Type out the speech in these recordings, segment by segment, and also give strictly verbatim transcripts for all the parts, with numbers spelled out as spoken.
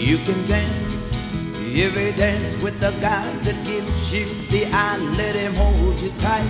You can dance every dance with the guy that gives you the eye. Let him hold you tight.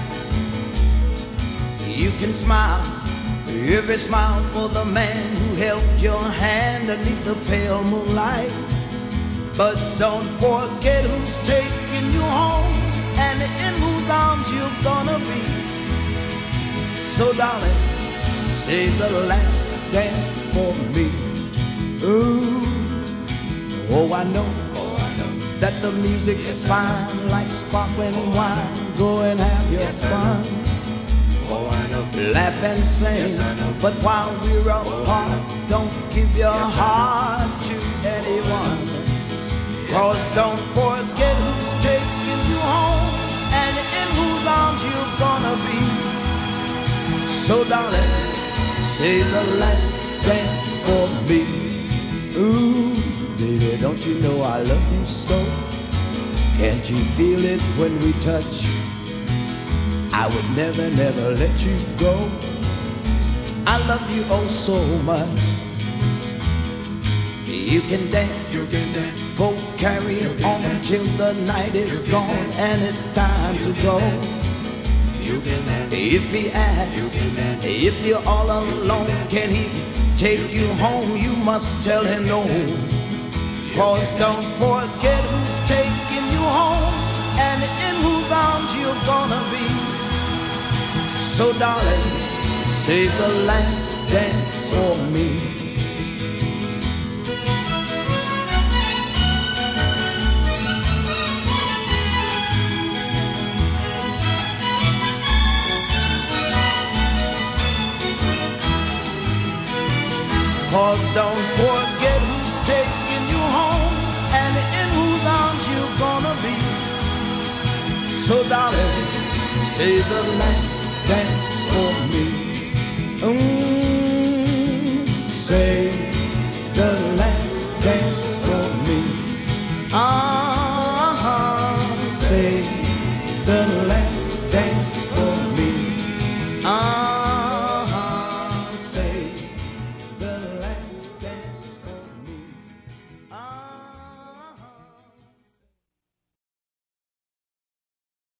You can smile every smile for the man who held your hand beneath the pale moonlight. But don't forget who's taking you home and in whose arms you're gonna be. So darling, say the last dance for me. Ooh, oh I know, oh I know that the music's yes, fine like sparkling oh, wine. Go and have your yes, fun. Oh I know, laugh and sing. Yes, but while we're apart, oh, don't give your heart to anyone. Cause don't forget who's taking you home and in whose arms you're gonna be. So darling, say the last dance for me. Ooh, baby, don't you know I love you so? Can't you feel it when we touch? I would never, never let you go. I love you oh so much. You can dance, you can dance. Go carry on till the night is gone and it's time to go. You can dance. If he asks, if you're all alone, can he take you home? You must tell him no. Cause don't forget who's taking you home and in whose arms you're gonna be. So darling, say the last dance for me. Cause don't forget who's taking you home and in whose arms you're gonna be. So darling, say the last dance for me. Mm, say the last dance for me. Uh-huh, say the last dance for me. Uh-huh, say the